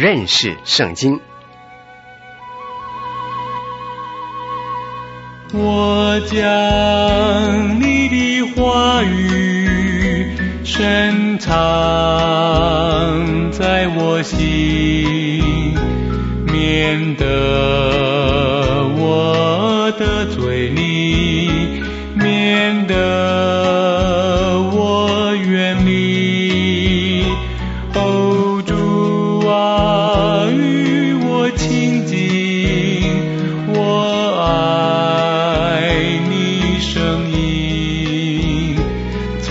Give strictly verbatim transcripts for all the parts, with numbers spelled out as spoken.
认识圣经。 我将你的话语深藏在我心，免得我得罪你，免得我远离。哦，主啊，与我亲近，我爱你声音，做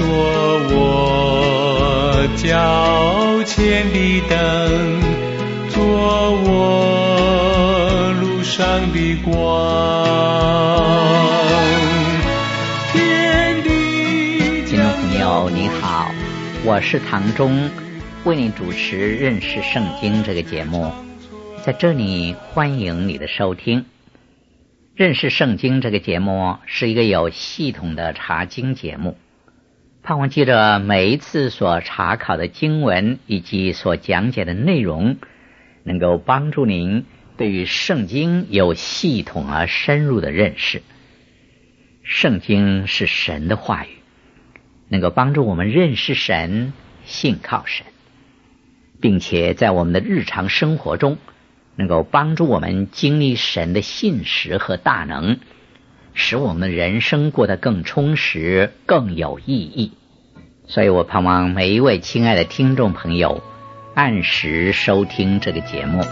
我脚前的灯，做我路上的光。天地听众朋友你好，我是唐忠，为你主持认识圣经这个节目，在这里欢迎你的收听。认识圣经这个节目是一个有系统的查经节目，盼望记着每一次所查考的经文以及所讲解的内容，能够帮助您对于圣经有系统而深入的认识。圣经是神的话语，能够帮助我们认识神，信靠神，并且在我们的日常生活中能够帮助我们经历神的信实和大能，使我们的人生过得更充实，更有意义。所以我盼望每一位亲爱的听众朋友按时收听这个节目。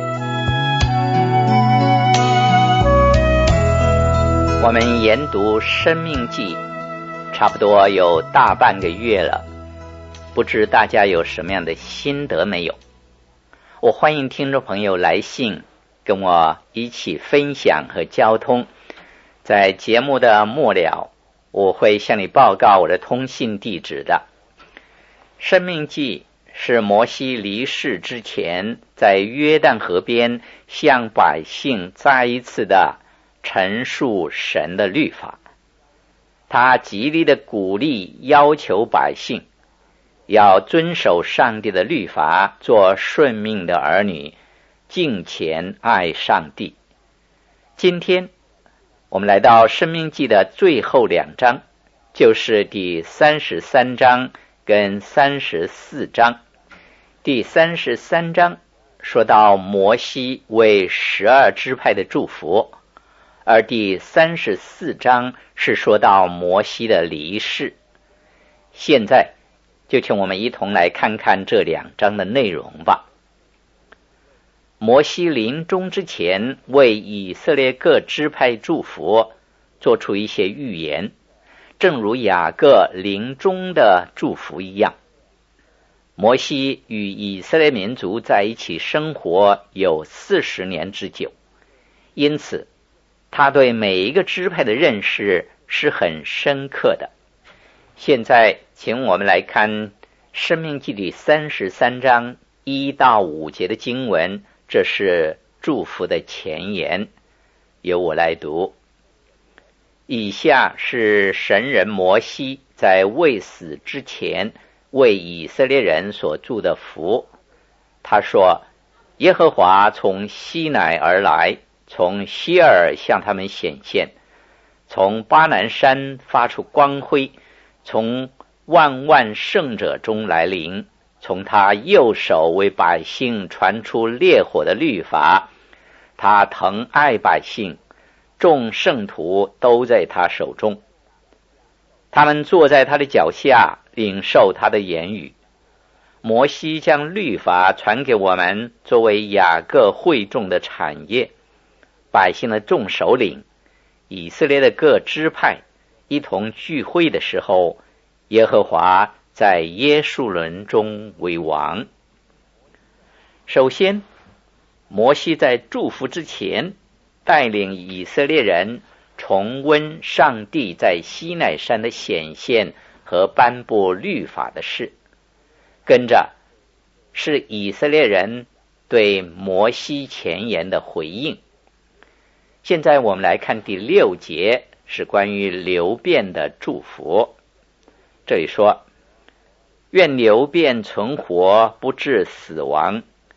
我们研读申命记差不多有大半个月了，不知大家有什么样的心得没有？我欢迎听众朋友来信跟我一起分享和交通。在节目的末了，我会向你报告我的通信地址的。申命记是摩西离世之前在约旦河边向百姓再一次的陈述神的律法，他极力的鼓励要求百姓要遵守上帝的律法，做顺命的儿女，敬虔爱上帝。今天我们来到申命记的最后两章，就是第三十三章跟三十四章。第三十三章说到摩西为十二支派的祝福，而第三十四章是说到摩西的离世。现在就请我们一同来看看这两章的内容吧。摩西临终之前为以色列各支派祝福，做出一些预言，正如雅各临终的祝福一样。摩西与以色列民族在一起生活有四十年之久，因此他对每一个支派的认识是很深刻的。现在请我们来看申命记第三十三章一到五节的经文，这是祝福的前言，由我来读。以下是神人摩西在未死之前为以色列人所祝的福。他说，耶和华从西乃而来，从西尔向他们显现，从巴南山发出光辉，从万万圣者中来临，从他右手为百姓传出烈火的律法。他疼爱百姓，众圣徒都在他手中，他们坐在他的脚下，领受他的言语。摩西将律法传给我们，作为雅各会众的产业。百姓的众首领，以色列的各支派一同聚会的时候，耶和华在耶述伦中为王。首先，摩西在祝福之前带领以色列人重温上帝在西乃山的显现和颁布律法的事，跟着是以色列人对摩西前言的回应。现在我们来看第六节，是关于流便的祝福。这里说，愿流便存活，不致死亡，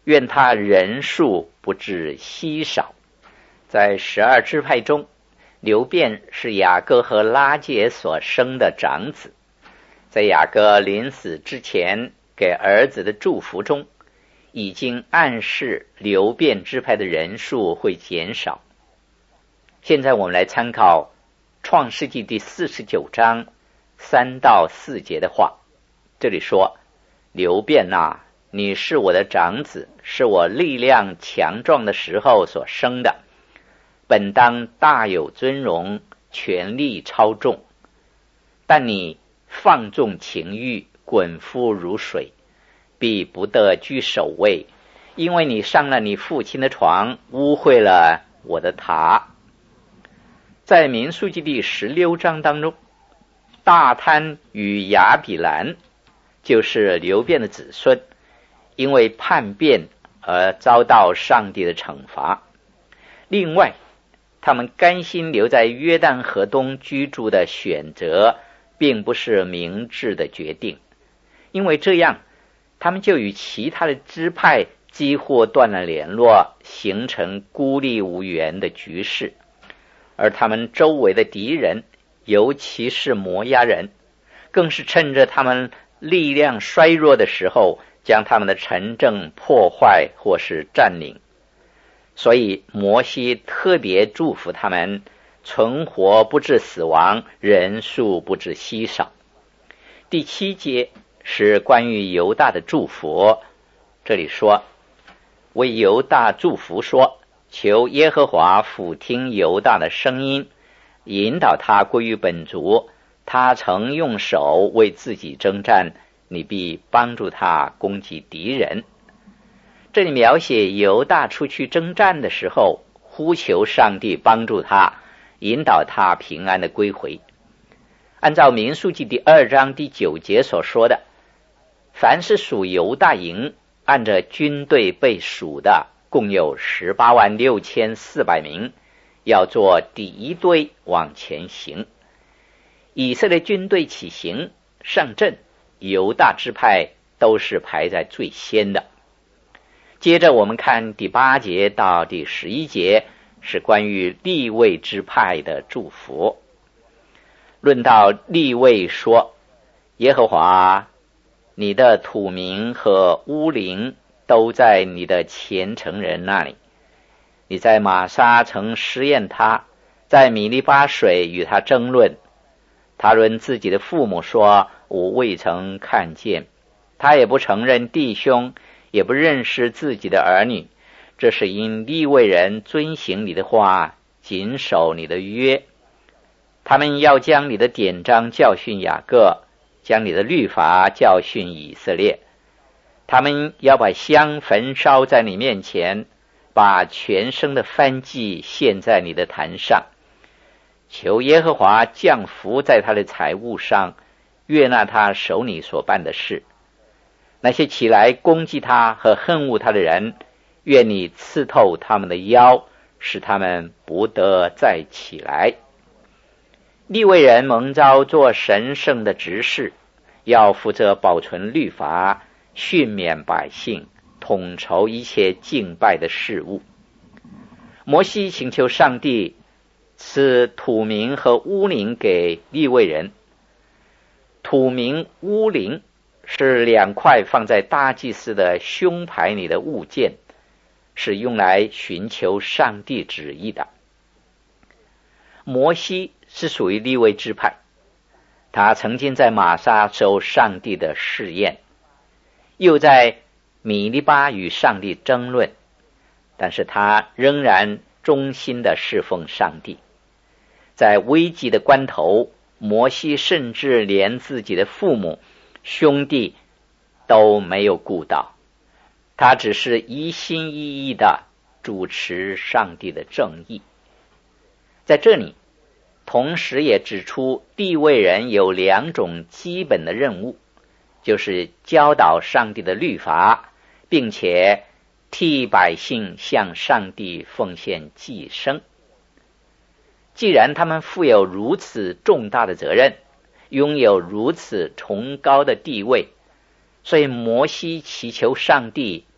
愿他人数不致稀少。在十二支派中，流便是雅各和拉结所生的长子。在雅各临死之前给儿子的祝福中，已经暗示流便支派的人数会减少。现在我们来参考创世纪第四十九章三到四节的话。这里说，流便啊，你是我的长子，是我力量强壮的时候所生的，本当大有尊荣，权力超重。但你放纵情欲，滚夫如水，必不得居首位，因为你上了你父亲的床，污秽了我的塔。在民数记第十六章当中，大贪与亚比兰就是流便的子孙，因为叛变而遭到上帝的惩罚。另外，他们甘心留在约旦河东居住的选择并不是明智的决定，因为这样他们就与其他的支派几乎断了联络，形成孤立无援的局势。而他们周围的敌人，尤其是摩押人，更是趁着他们力量衰弱的时候，将他们的城镇破坏或是占领。所以摩西特别祝福他们存活不致死亡，人数不致稀少。第七节是关于犹大的祝福，这里说，为犹大祝福说，求耶和华俯听犹大的声音，引导他归于本族。他曾用手为自己征战，你必帮助他攻击敌人。这里描写犹大出去征战的时候，呼求上帝帮助他，引导他平安的归回。按照民数记第二章第九节所说的，凡是属犹大营按着军队被数的，共有十八万六千四百名，要做第一队往前行。以色列军队起行上阵，犹大支派都是排在最先的。接着我们看第八节到第十一节，是关于利未支派的祝福。论到利未说，耶和华，你的土民和乌灵都在你的虔诚人那里。你在玛撒曾试验他，在米利巴水与他争论。他论自己的父母说，我未曾看见。他也不承认弟兄，也不认识自己的儿女。这是因利未人遵行你的话，谨守你的约。他们要将你的典章教训雅各，将你的律法教训以色列。他们要把香焚烧在你面前，把全生的燔祭献在你的坛上。求耶和华降福在他的财物上，悦纳他手里所办的事。那些起来攻击他和恨恶他的人，愿你刺透他们的腰，使他们不得再起来。利未人蒙召做神圣的执事，要负责保存律法，训勉百姓，统筹一切敬拜的事物。摩西请求上帝赐土民和乌灵给利未人。土民乌灵是两块放在大祭司的胸牌里的物件，是用来寻求上帝旨意的。摩西是属于利未支派，他曾经在玛撒受上帝的试验，又在米利巴与上帝争论，但是他仍然忠心的侍奉上帝。在危急的关头，摩西甚至连自己的父母兄弟都没有顾到，他只是一心一意的主持上帝的正义。在这里同时也指出利未人有两种基本的任务，就是教导上帝的律法，并且替百姓向上帝奉献祭牲。既然他们负有如此重大的责任，拥有如此崇高的地位，所以摩西祈求上帝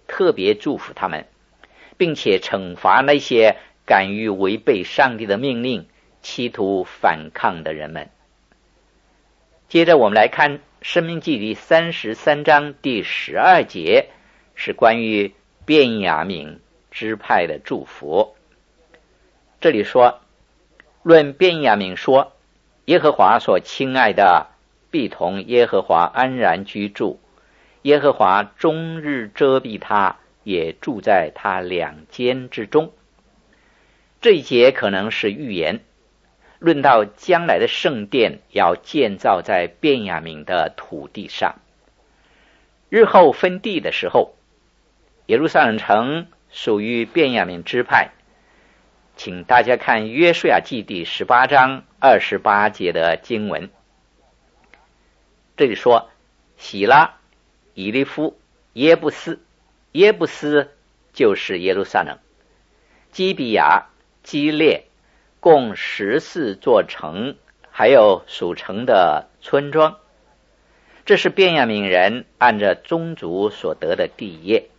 特别祝福他们，并且惩罚那些敢于违背上帝的命令，企图反抗的人们。接着我们来看申命记第三十三章第十二节，是关于便雅悯支派的祝福。这里说，论便雅悯说，耶和华所亲爱的必同耶和华安然居住，耶和华终日遮蔽他，也住在他两肩之中。这一节可能是预言，论到将来的圣殿要建造在便雅悯的土地上。日后分地的时候，耶路撒冷城属于便雅悯支派。请大家看约书亚记第十八章二十八节的经文。这里说，喜拉、以利夫、耶布斯，耶布斯就是耶路撒冷，基比亚、基列，共十四座城，还有属城的村庄。这是便雅悯人按着宗族所得的地业。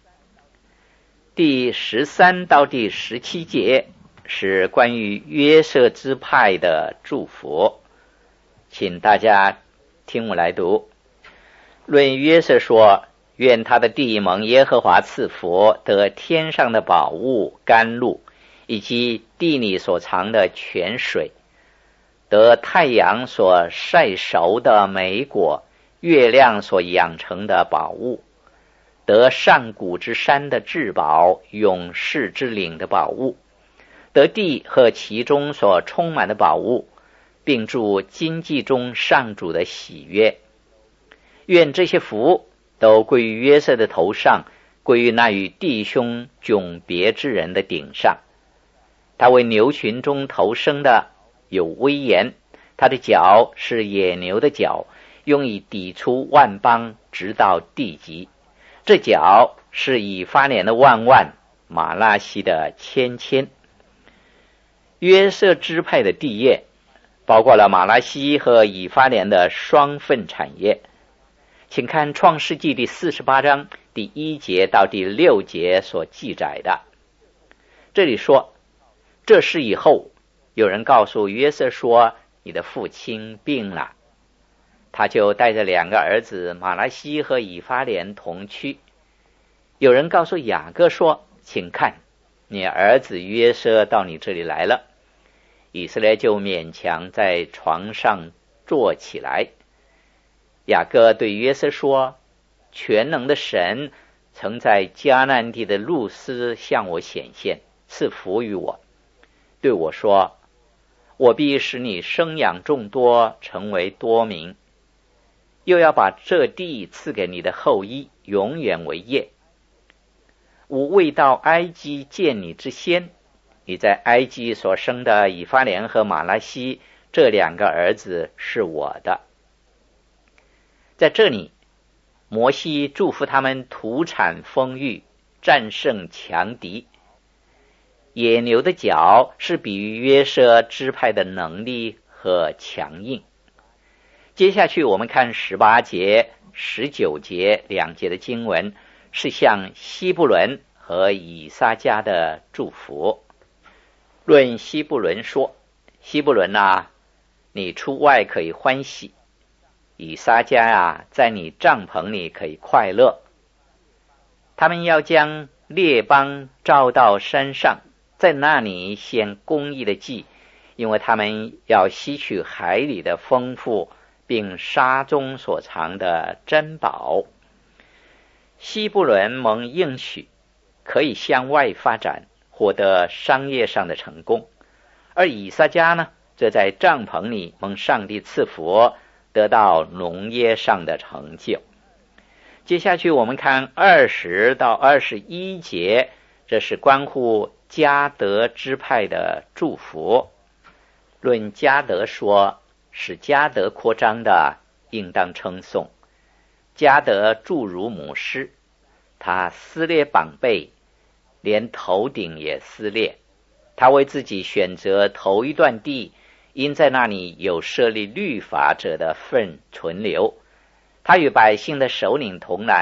第十三到第十七节是关于约瑟支派的祝福，请大家听我来读。论约瑟说，愿他的地蒙耶和华赐福，得天上的宝物甘露，以及地里所藏的泉水，得太阳所晒熟的美果，月亮所养成的宝物，得上古之山的至宝，永世之岭的宝物，得地和其中所充满的宝物，并祝经济中上主的喜悦。愿这些福都归于约瑟的头上，归于那与弟兄迥别之人的顶上。他为牛群中头生的有威严，他的角是野牛的角，用以抵出万邦，直到地极。这角是以法莲的万万，马拉西的千千。约瑟支派的地业包括了马拉西和以法莲的双份产业。请看创世纪第四十八章第一节到第六节所记载的。这里说，这事以后，有人告诉约瑟说，你的父亲病了。他就带着两个儿子马拉西和以法莲同去。有人告诉雅各说，请看，你儿子约瑟到你这里来了。以色列就勉强在床上坐起来。雅各对约瑟说，全能的神曾在迦南地的路斯向我显现，赐福于我，对我说，我必使你生养众多，成为多民，又要把这地赐给你的后裔，永远为业。我未到埃及见你之先，你在埃及所生的以法莲和马拉西这两个儿子是我的。在这里，摩西祝福他们土产丰裕，战胜强敌。野牛的角是比喻约瑟支派的能力和强硬。接下去我们看十八节、十九节两节的经文，是向西布伦和以撒迦的祝福。论西布伦说，西布伦啊，你出外可以欢喜，以撒迦啊，在你帐篷里可以快乐。他们要将列邦召到山上，在那里献公义的祭，因为他们要吸取海里的丰富，并沙中所藏的珍宝。西布伦蒙应许，可以向外发展，获得商业上的成功，而以撒迦呢，则在帐篷里蒙上帝赐福，得到农业上的成就。接下去我们看二十到二十一节，这是关乎迦得支派的祝福。论迦得说，使迦得扩张的，应当称颂。迦得著如母狮，他撕裂膀背，连头顶也撕裂。他为自己选择头一段地，因在那里有设立律法者的份存留。他与百姓的首领同来，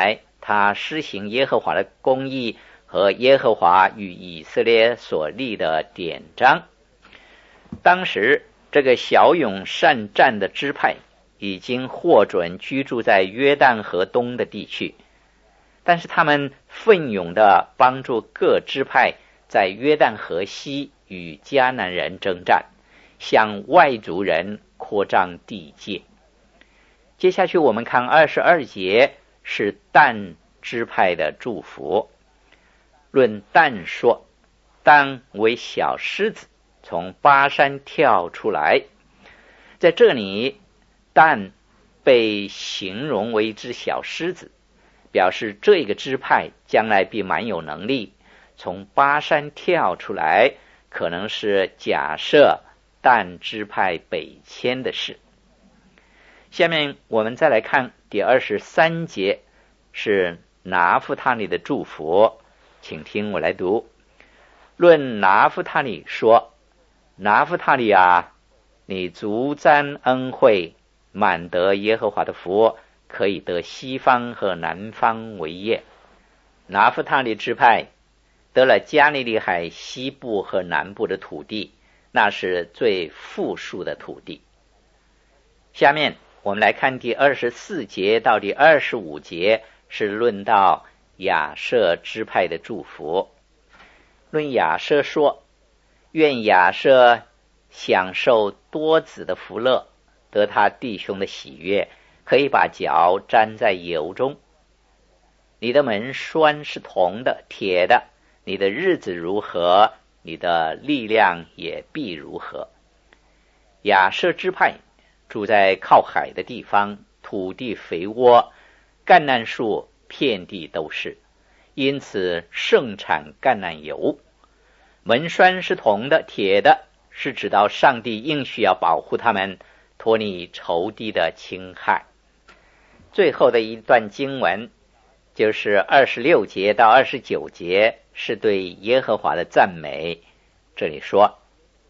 他施行耶和华的公义和耶和华与以色列所立的典章。当时这个骁勇善战的支派已经获准居住在约旦河东的地区，但是他们奋勇地帮助各支派在约旦河西与迦南人征战，向外族人扩张地界。接下去我们看二十二节，是但支派的祝福。论但说，但为小狮子，从巴山跳出来。在这里，但被形容为一只小狮子，表示这个支派将来必蛮有能力，从巴山跳出来，可能是假设但支派北迁的事。下面我们再来看第二十三节，是拿弗他利的祝福，请听我来读。论拿弗他利说，拿弗他利啊，你足沾恩惠，满得耶和华的福，可以得西方和南方为业。拿弗他利支派得了加利利海西部和南部的土地，那是最富庶的土地。下面我们来看第二十四节到第二十五节，是论到亚舍支派的祝福。论亚舍说，愿亚舍享受多子的福乐，得他弟兄的喜悦，可以把脚沾在油中。你的门栓是铜的、铁的，你的日子如何，你的力量也必如何。亚舍支派住在靠海的地方，土地肥沃，橄榄树遍地都是，因此盛产橄榄油。门栓是铜的、铁的，是指到上帝应许要保护他们，脱离仇敌的侵害。最后的一段经文就是二十六节到二十九节，是对耶和华的赞美。这里说，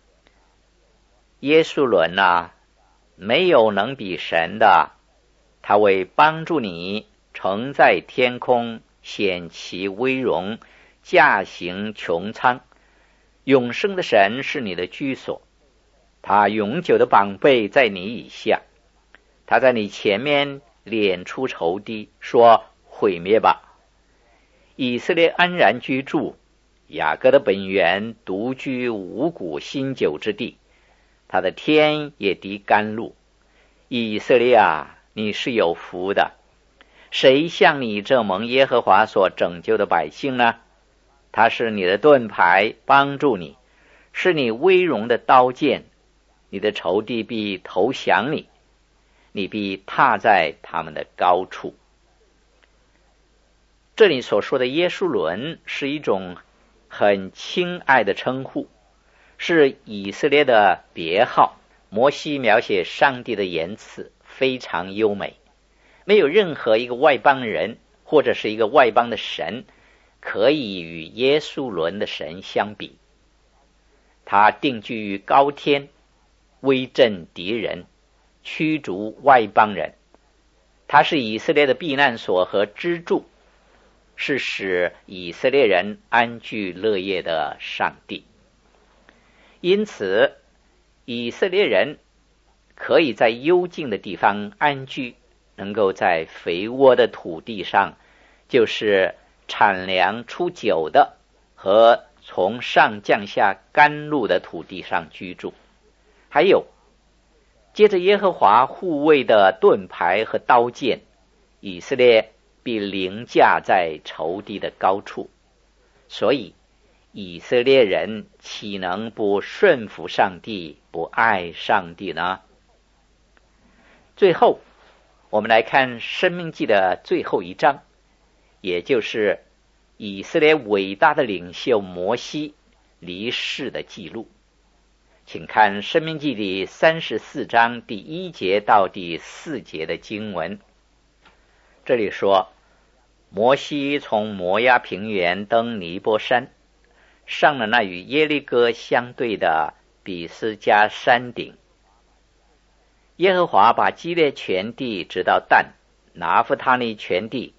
耶稣伦啊，没有能比神的，他为帮助你，乘在天空，显其威荣，驾行穹苍。永生的神是你的居所，他永久的膀臂在你以下，他在你前面敛出仇敌，说毁灭吧。以色列安然居住，雅各的本源独居五谷新酒之地，他的天也敌甘露。以色列啊，你是有福的，谁像你这蒙耶和华所拯救的百姓呢？他是你的盾牌，帮助你，是你威荣的刀剑，你的仇敌必投降你，你必踏在他们的高处。这里所说的耶稣伦是一种很亲爱的称呼，是以色列的别号。摩西描写上帝的言辞非常优美，没有任何一个外邦人或者是一个外邦的神可以与耶稣伦的神相比。他定居于高天，威震敌人，驱逐外邦人。他是以色列的避难所和支柱，是使以色列人安居乐业的上帝。因此以色列人可以在幽静的地方安居，能够在肥沃的土地上，就是产粮出酒的和从上降下甘露的土地上居住。还有接着耶和华护卫的盾牌和刀剑，以色列必凌驾在仇敌的高处。所以以色列人岂能不顺服上帝，不爱上帝呢？最后我们来看申命记的最后一章，也就是以色列伟大的领袖摩西离世的记录。请看申命记第三十四章第一节到第四节的经文。这里说，摩西从摩押平原登尼波山，上了那与耶利哥相对的比斯加山顶。耶和华把基列全地直到但，拿弗他利全地，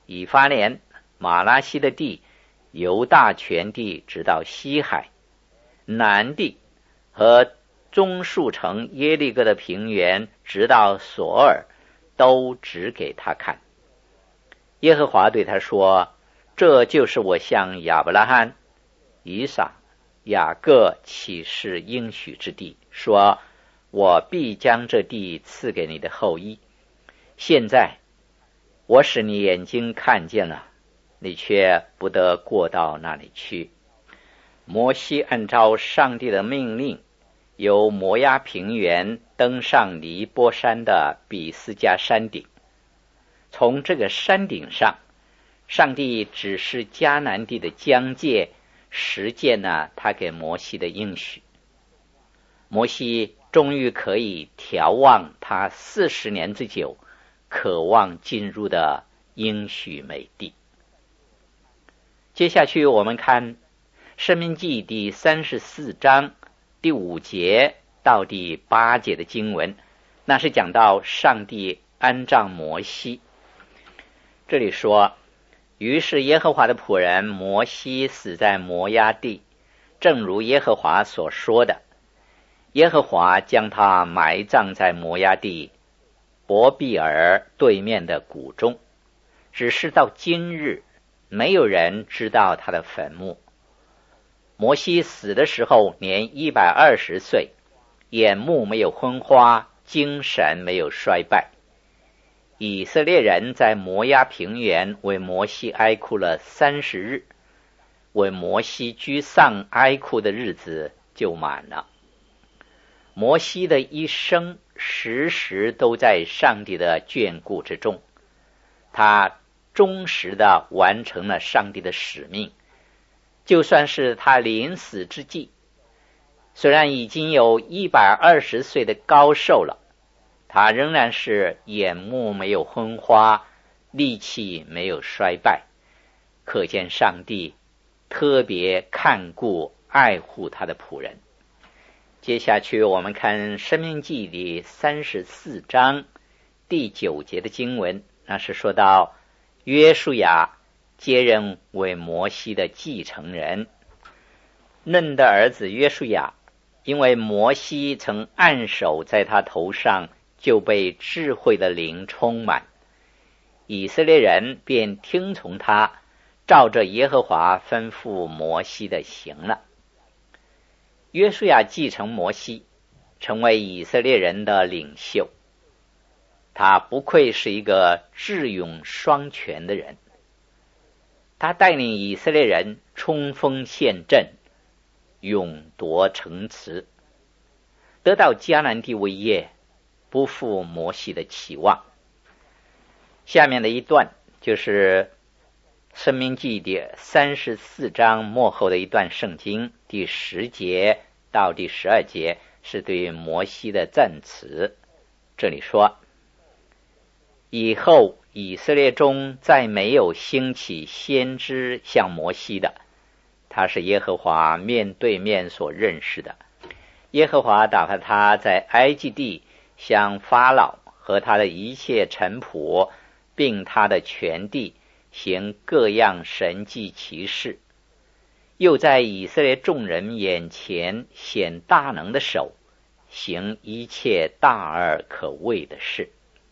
以法莲、马拉西的地，犹大全地直到西海，南地和棕树城耶利哥的平原直到索尔，都指给他看。耶和华对他说，这就是我向亚伯拉罕、以撒、雅各起誓应许之地，说我必将这地赐给你的后裔。现在我使你眼睛看见了，你却不得过到那里去。摩西按照上帝的命令，由摩押平原登上尼波山的比斯加山顶。从这个山顶上，上帝指示迦南地的疆界，实践了他给摩西的应许。摩西终于可以眺望他四十年之久渴望进入的应许美地。接下去我们看申命记第三十四章第五节到第八节的经文，那是讲到上帝安葬摩西。这里说，于是耶和华的仆人摩西死在摩押地，正如耶和华所说的。耶和华将他埋葬在摩押地伯比尔对面的谷中，只是到今日没有人知道他的坟墓。摩西死的时候年一百二十岁，眼目没有昏花，精神没有衰败。以色列人在摩押平原为摩西哀哭了三十日，为摩西居丧哀哭的日子就满了。摩西的一生时时都在上帝的眷顾之中，他忠实地完成了上帝的使命。就算是他临死之际，虽然已经有一百二十岁的高寿了，他仍然是眼目没有昏花，力气没有衰败，可见上帝特别看顾爱护他的仆人。接下去我们看申命记第三十四章第九节的经文，那是说到约书亚接任为摩西的继承人。嫩的儿子约书亚，因为摩西曾按手在他头上，就被智慧的灵充满，以色列人便听从他，照着耶和华吩咐摩西的行了。约书亚继承摩西，成为以色列人的领袖。他不愧是一个智勇双全的人，他带领以色列人冲锋陷阵，勇夺城池，得到迦南地为业，不负摩西的期望。下面的一段就是申命记第三十四章末后的一段圣经，第十节到第十二节是对摩西的赞词。这里说，以后以色列中再没有兴起先知像摩西的，他是耶和华面对面所认识的。耶和华打发他在埃及地向法老和他的一切臣仆并他的全地行各样神迹奇事，又在以色列众人眼前显大能的手，行一切大而可畏的事。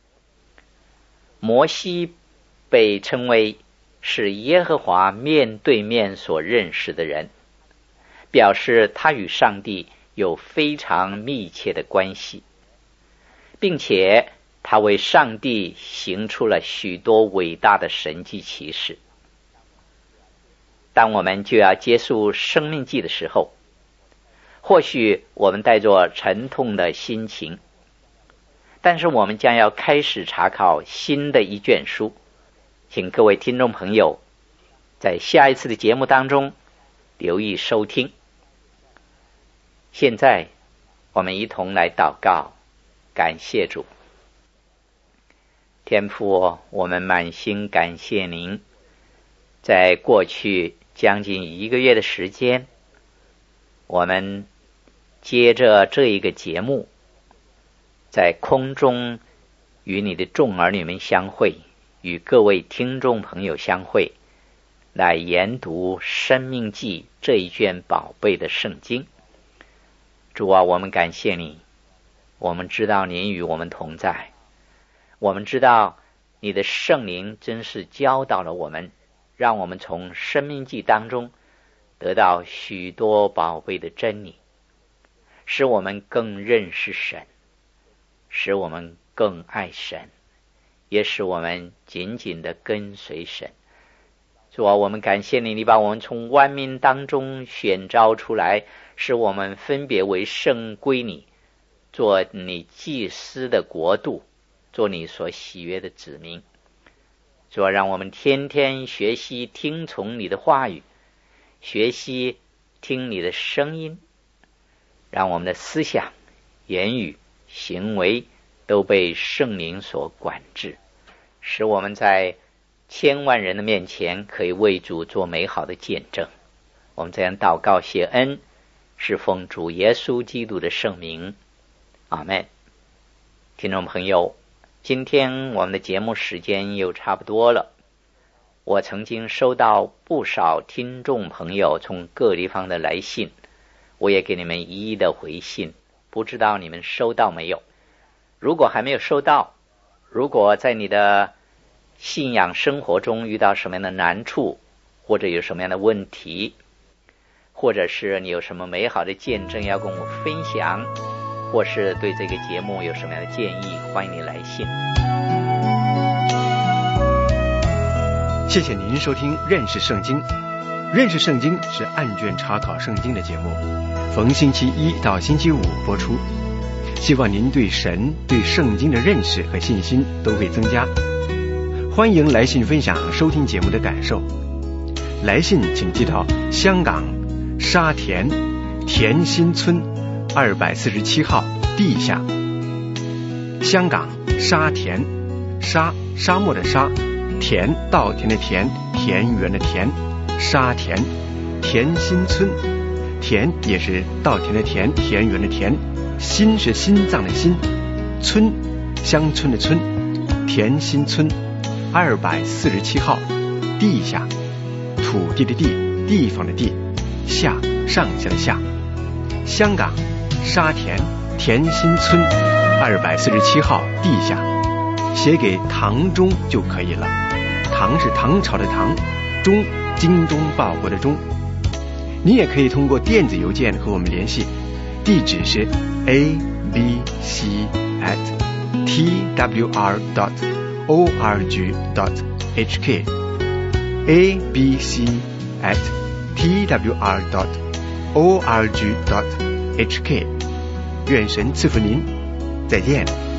摩西被称为是耶和华面对面所认识的人，表示他与上帝有非常密切的关系，并且他为上帝行出了许多伟大的神迹奇事。当我们就要结束生命记的时候，或许我们带着沉痛的心情，但是我们将要开始查考新的一卷书。请各位听众朋友在下一次的节目当中留意收听。现在我们一同来祷告，感谢主。天父，我们满心感谢您，在过去将近一个月的时间，我们接着这一个节目，在空中与你的众儿女们相会， 与各位听众朋友相会，来研读《申命记》这一卷宝贝的圣经。主啊，我们感谢你，我们知道您与我们同在，我们知道你的圣灵真是教导了我们，让我们从《申命记》当中得到许多宝贝的真理，使我们更认识神，使我们更爱神，也使我们紧紧地跟随神。主啊，我们感谢你，你把我们从万民当中选召出来，使我们分别为圣归你，做你祭司的国度，做你所喜悦的子民。主啊，让我们天天学习听从你的话语，学习听你的声音，让我们的思想、言语、行为都被圣灵所管制，使我们在千万人的面前可以为主做美好的见证。我们这样祷告谢恩，是奉主耶稣基督的圣名，阿们。听众朋友，今天我们的节目时间又差不多了。我曾经收到不少听众朋友从各地方的来信，我也给你们一一的回信，不知道你们收到没有。如果还没有收到，如果在你的信仰生活中遇到什么样的难处，或者有什么样的问题，或者是你有什么美好的见证要跟我分享，或是对这个节目有什么样的建议，欢迎你来信。 谢谢您收听认识圣经。认识圣经是按卷查考圣经的节目，逢星期一到星期五播出。希望您对神、对圣经的认识和信心都会增加。欢迎来信分享收听节目的感受。来信请寄到香港沙田田心村二百四十七号地下。香港沙田，沙沙漠的沙，田稻田的田，田园的田，沙田田心村，田也是稻田的田，田园的田，心是心脏的心，村乡村的村，田心村二百四十七号地下，土地的地，地方的地，下上下的下。香港沙田田心村二百四十七号地下，写给唐中就可以了。唐是唐朝的唐，中精忠报国的忠。你也可以通过电子邮件和我们联系，地址是 a b c at t w r dot o r g dot h k a b c at t w r dot o r g dot h k。 愿神赐福您，再见。